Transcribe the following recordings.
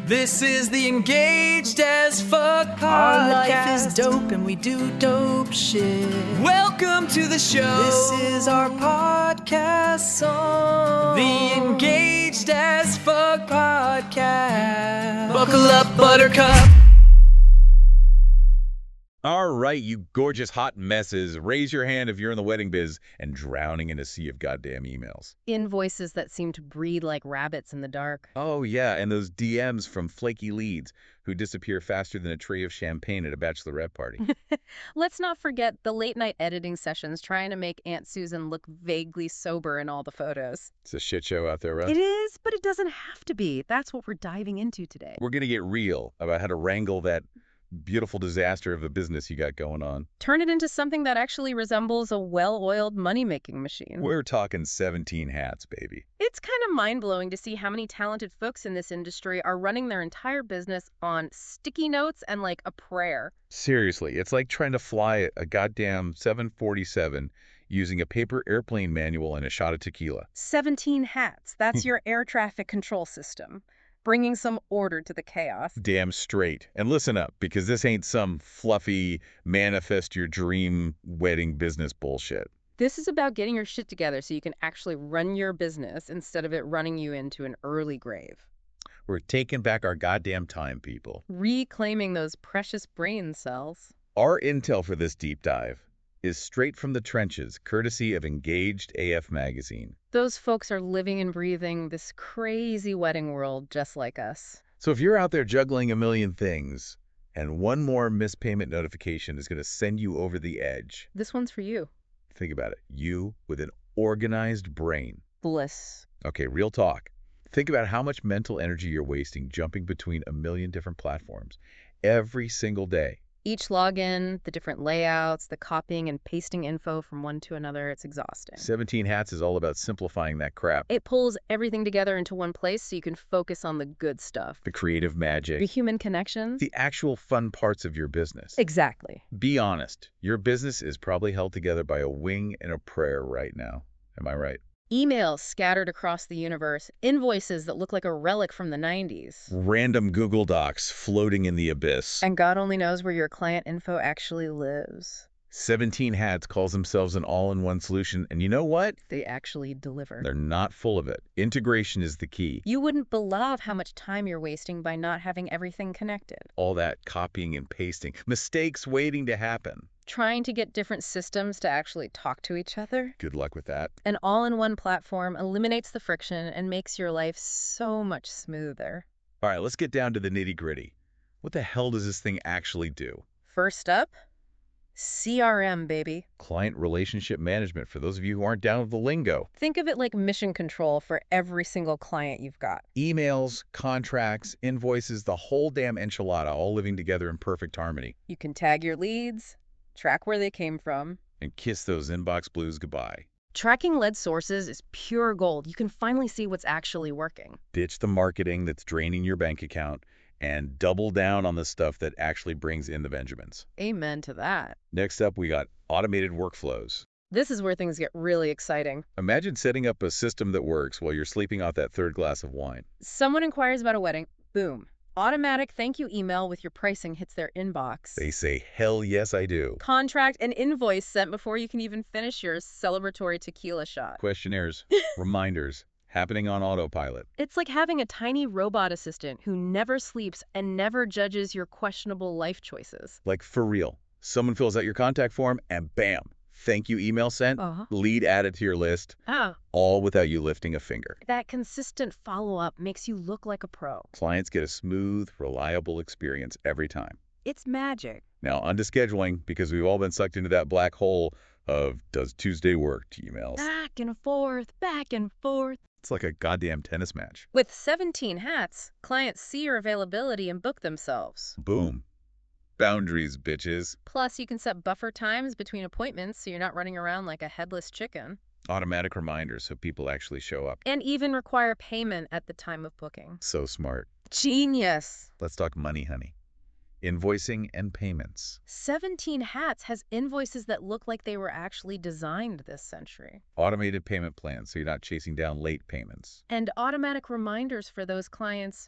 This is the Engaged as Fuck podcast. Our life is dope and we do dope shit. Welcome to the show. This is our podcast song. The Engaged as Fuck podcast. Buckle up, Buttercup. All right, you gorgeous hot messes, raise your hand if you're in the wedding biz and drowning in a sea of goddamn emails. Invoices that seem to breed like rabbits in the dark. Oh, yeah, and those DMs from flaky leads who disappear faster than a tray of champagne at a bachelorette party. Let's not forget the late-night editing sessions trying to make Aunt Susan look vaguely sober in all the photos. It's a shit show out there, Russ. It is, but it doesn't have to be. That's what we're diving into today. We're going to get real about how to wrangle that beautiful disaster of a business you got going on. Turn it into something that actually resembles a well-oiled money-making machine. We're talking 17 hats, baby. It's kind of mind-blowing to see how many talented folks in this industry are running their entire business on sticky notes and like a prayer. Seriously, it's like trying to fly a goddamn 747 using a paper airplane manual and a shot of tequila. 17 hats. That's your air traffic control system, bringing some order to the chaos. Damn straight. And listen up, because this ain't some fluffy manifest your dream wedding business bullshit. This is about getting your shit together so you can actually run your business instead of it running you into an early grave. We're taking back our goddamn time, people. Reclaiming those precious brain cells. Our intel for this deep dive is straight from the trenches, courtesy of Engaged AF Magazine. Those folks are living and breathing this crazy wedding world just like us. So if you're out there juggling a million things, and one more missed payment notification is going to send you over the edge, This one's for you. think about it. You with an organized brain. Bliss. Okay, real talk. Think about how much mental energy you're wasting jumping between a million different platforms every single day. Each login, the different layouts, the copying and pasting info from one to another, it's exhausting. 17 Hats is all about simplifying that crap. It pulls everything together into one place so you can focus on the good stuff. The creative magic. The human connections. The actual fun parts of your business. Exactly. Be honest. Your business is probably held together by a wing and a prayer right now. Am I right? Emails scattered across the universe, invoices that look like a relic from the 90s. Random Google Docs floating in the abyss. And God only knows where your client info actually lives. 17 Hats calls themselves an all-in-one solution, and you know what? They actually deliver. They're not full of it. Integration is the key. You wouldn't believe how much time you're wasting by not having everything connected. All that copying and pasting. Mistakes waiting to happen. Trying to get different systems to actually talk to each other. Good luck with that. An all-in-one platform eliminates the friction and makes your life so much smoother. All right, let's get down to the nitty-gritty. What the hell does this thing actually do? First up, CRM, baby. Client relationship management, for those of you who aren't down with the lingo. Think of it like mission control for every single client you've got. Emails, contracts, invoices, the whole damn enchilada all living together in perfect harmony. You can tag your leads, track where they came from. And kiss those inbox blues goodbye. Tracking lead sources is pure gold. You can finally see what's actually working. Ditch the marketing that's draining your bank account and double down on the stuff that actually brings in the Benjamins. Amen to that. Next up, we got automated workflows. This is where things get really exciting. Imagine setting up a system that works while you're sleeping off that third glass of wine. Someone inquires about a wedding. Boom. Automatic thank you email with your pricing hits their inbox. They say, hell yes, I do. Contract and invoice sent before you can even finish your celebratory tequila shot. Questionnaires, reminders, happening on autopilot. It's like having a tiny robot assistant who never sleeps and never judges your questionable life choices. Like for real. Someone fills out your contact form and bam, thank you email sent, lead added to your list, all without you lifting a finger. That consistent follow-up makes you look like a pro. Clients get a smooth, reliable experience every time. It's magic. Now, on to scheduling, because we've all been sucked into that black hole of does Tuesday work emails. Back and forth, back and forth. It's like a goddamn tennis match. With 17 hats, clients see your availability and book themselves. Boom. Boundaries, bitches. Plus, you can set buffer times between appointments so you're not running around like a headless chicken. Automatic reminders so people actually show up. And even require payment at the time of booking. So smart. Genius. Let's talk money, honey. Invoicing and payments. 17 hats has invoices that look like they were actually designed this century. Automated payment plans so you're not chasing down late payments. And automatic reminders for those clients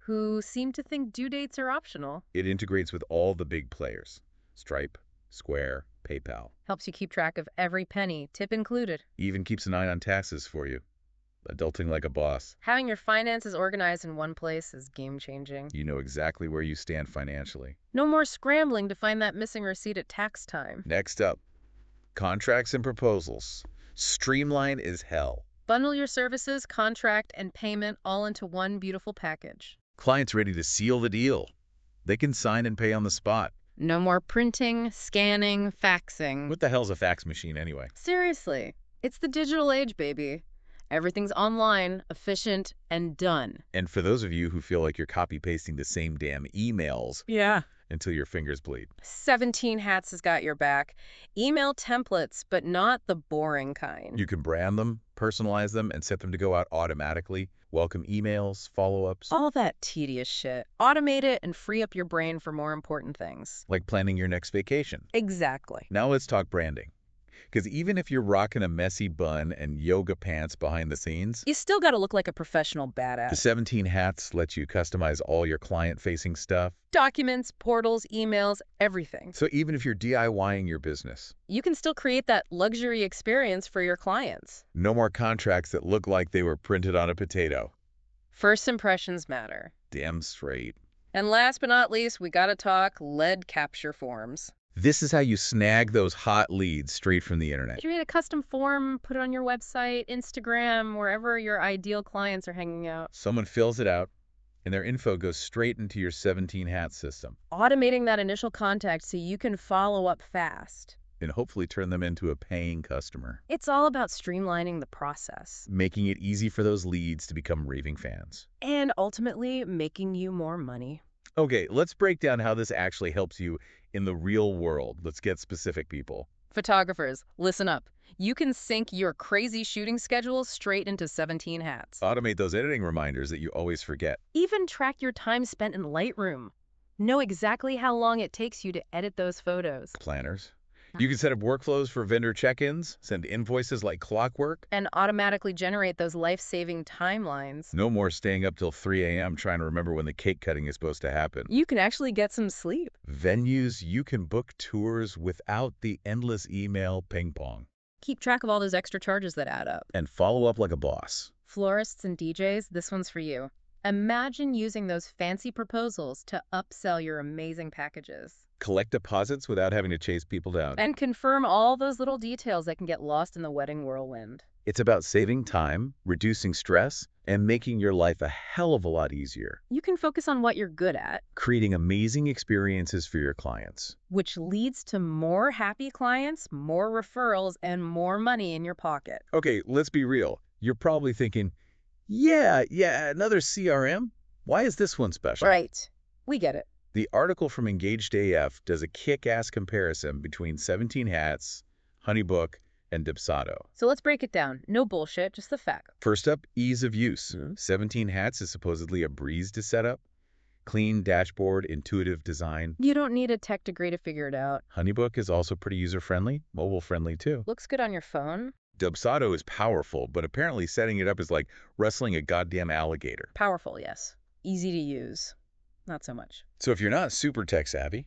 who seem to think due dates are optional. It integrates with all the big players. Stripe, Square, PayPal. Helps you keep track of every penny, tip included. Even keeps an eye on taxes for you. Adulting like a boss. Having your finances organized in one place is game-changing. You know exactly where you stand financially. No more scrambling to find that missing receipt at tax time. Next up, contracts and proposals. Streamline is hell. Bundle your services, contract, and payment all into one beautiful package. Clients ready to seal the deal. They can sign and pay on the spot. No more printing, scanning, faxing. What the hell's a fax machine anyway? Seriously, it's the digital age, baby. Everything's online, efficient, and done. And for those of you who feel like you're copy-pasting the same damn emails until your fingers bleed. 17 Hats has got your back. Email templates, but not the boring kind. You can brand them, personalize them, and set them to go out automatically. Welcome emails, follow-ups. All that tedious shit. Automate it and free up your brain for more important things. Like planning your next vacation. Exactly. Now let's talk branding. Because even if you're rocking a messy bun and yoga pants behind the scenes, you still gotta look like a professional badass. the 17 Hats lets you customize all your client-facing stuff. Documents, portals, emails, everything. So even if you're DIYing your business, You can still create that luxury experience for your clients. no more contracts that look like they were printed on a potato. First impressions matter. Damn straight. And last but not least, we gotta talk lead capture forms. This is how you snag those hot leads straight from the internet. Create a custom form, put it on your website, Instagram, wherever your ideal clients are hanging out. Someone fills it out, and their info goes straight into your 17 Hats system, Automating that initial contact so you can follow up fast. and hopefully turn them into a paying customer, It's all about streamlining the process making it easy for those leads to become raving fans. and ultimately making you more money. Okay, let's break down how this actually helps you in the real world. Let's get specific, people. Photographers, listen up. You can sync your crazy shooting schedule straight into 17 Hats. Automate those editing reminders that you always forget. Even track your time spent in Lightroom. Know exactly how long it takes you to edit those photos. Planners. You can set up workflows for vendor check-ins, send invoices like clockwork. And automatically generate those life-saving timelines. No more staying up till 3 a.m. trying to remember when the cake cutting is supposed to happen. You can actually get some sleep. Venues, you can book tours without the endless email ping pong. Keep track of all those extra charges that add up. And follow up like a boss. Florists and DJs, this one's for you. Imagine using those fancy proposals to upsell your amazing packages. Collect deposits without having to chase people down. And confirm all those little details that can get lost in the wedding whirlwind. It's about saving time, reducing stress, and making your life a hell of a lot easier. You can focus on what you're good at, Creating amazing experiences for your clients. which leads to more happy clients, more referrals, and more money in your pocket. Okay, let's be real. You're probably thinking, yeah, another CRM? Why is this one special? Right. We get it. The article from Engaged AF does a kick-ass comparison between 17 Hats, Honeybook, and Dubsado. So let's break it down. No bullshit, just the fact. First up, ease of use. 17 Hats is supposedly a breeze to set up. Clean dashboard, intuitive design. You don't need a tech degree to figure it out. Honeybook is also pretty user-friendly, mobile-friendly too. Looks good on your phone. Dubsado is powerful, but apparently setting it up is like wrestling a goddamn alligator. Powerful, yes. Easy to use. Not so much. So if you're not super tech-savvy,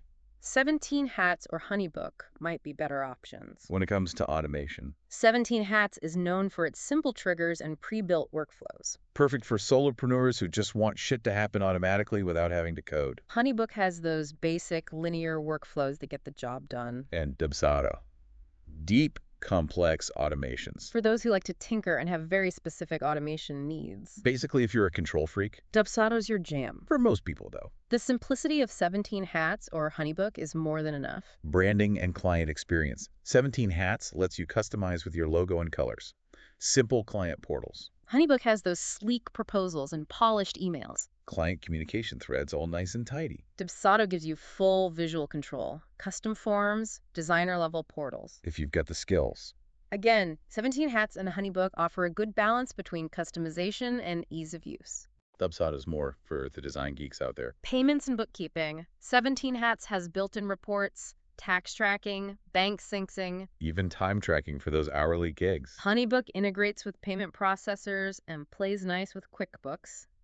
17 Hats or Honeybook might be better options. when it comes to automation, 17 Hats is known for its simple triggers and pre-built workflows. perfect for solopreneurs who just want shit to happen automatically without having to code. Honeybook has those basic linear workflows that get the job done. And Dubsado, deep, complex automations. For those who like to tinker and have very specific automation needs. Basically, if you're a control freak, Dubsado's your jam. for most people though. The simplicity of 17 Hats or Honeybook is more than enough. Branding and client experience. 17 Hats lets you customize with your logo and colors. Simple client portals. Honeybook has those sleek proposals and polished emails. Client communication threads all nice and tidy. Dubsado gives you full visual control, custom forms, designer-level portals. If you've got the skills. Again, 17 Hats and Honeybook offer a good balance between customization and ease of use. Dubsado is more for the design geeks out there. Payments and bookkeeping. 17 Hats has built-in reports, tax tracking, bank syncing. Even time tracking for those hourly gigs. Honeybook integrates with payment processors and plays nice with QuickBooks.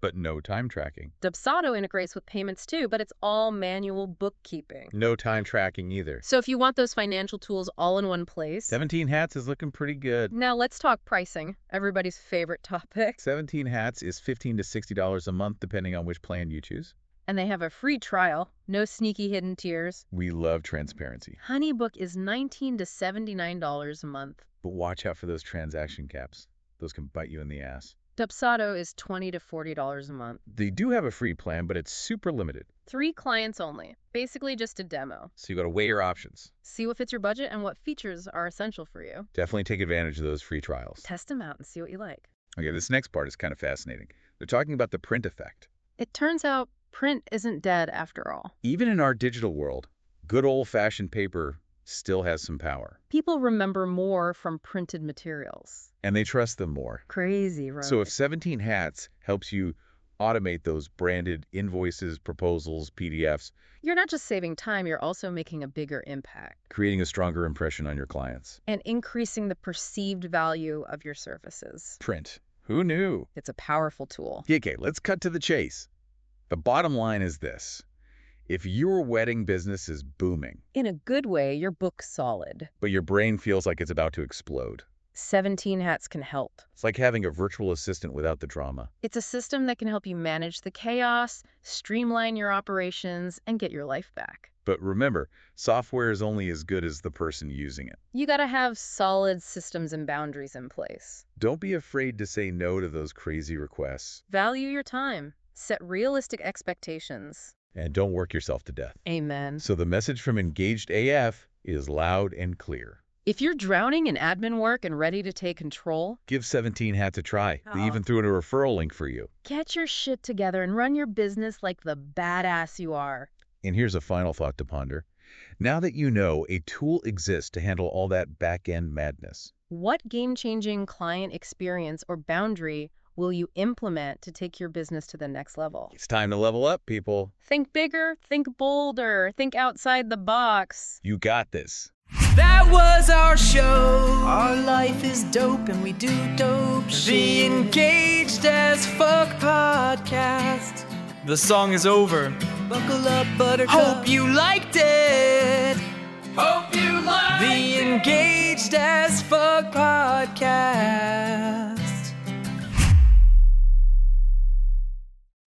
but no time tracking. Dubsado integrates with payments too, but it's all manual bookkeeping. No time tracking either. So if you want those financial tools all in one place... 17 Hats is looking pretty good. Now let's talk pricing, everybody's favorite topic. 17 Hats is $15 to $60 a month, depending on which plan you choose. And they have a free trial, no sneaky hidden tiers. We love transparency. HoneyBook is $19 to $79 a month. But watch out for those transaction caps. Those can bite you in the ass. Dubsado is $20 to $40 a month. They do have a free plan, but it's super limited. 3 clients only. Basically just a demo. So you got to weigh your options. See what fits your budget and what features are essential for you. Definitely take advantage of those free trials. Test them out and see what you like. Okay, this next part is kind of fascinating. They're talking about the print effect. It turns out print isn't dead after all. Even in our digital world, good old-fashioned paper still has some power. People remember more from printed materials. And they trust them more. Crazy, right? So if 17 Hats helps you automate those branded invoices, proposals, PDFs, you're not just saving time, you're also making a bigger impact. Creating a stronger impression on your clients. And increasing the perceived value of your services. Print. Who knew? It's a powerful tool. Okay, let's cut to the chase. The bottom line is this. If your wedding business is booming, in a good way, you're booked solid, but your brain feels like it's about to explode, 17 Hats can help. It's like having a virtual assistant without the drama. It's a system that can help you manage the chaos, streamline your operations, and get your life back. But remember, software is only as good as the person using it. You gotta have solid systems and boundaries in place. Don't be afraid to say no to those crazy requests. Value your time. Set realistic expectations. And don't work yourself to death. Amen. So the message from Engaged AF is loud and clear. If you're drowning in admin work and ready to take control, give 17 Hats a try. They even threw in a referral link for you. Get your shit together and run your business like the badass you are. And here's a final thought to ponder. Now that you know a tool exists to handle all that back-end madness, what game-changing client experience or boundary will you implement to take your business to the next level? It's time to level up, people. Think bigger, think bolder, think outside the box. You got this. That was our show. Our life is dope and we do dope shit. The Engaged as Fuck podcast. The song is over. Buckle up, buttercup. Hope you liked it. Hope you liked it. The Engaged as Fuck podcast.